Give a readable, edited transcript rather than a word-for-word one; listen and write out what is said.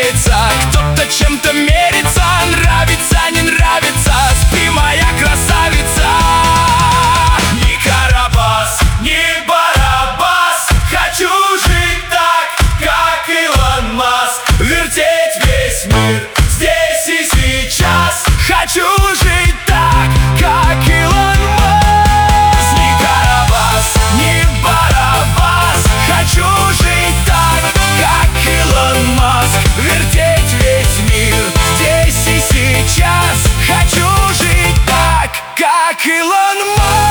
надеется, кто-то чем-то мерится. Нравится, не нравится, спи, моя красавица. Ни Карабас, ни Барабас, хочу жить так, как Илон Маск. Вертеть весь мир здесь и сейчас. Хочу жить так, как Илон Маск. Ни Карабас, ни Барабас, хочу жить так, как Илон Маск. Вертеть весь мир здесь и сейчас. Хочу жить так, как Илон Маск.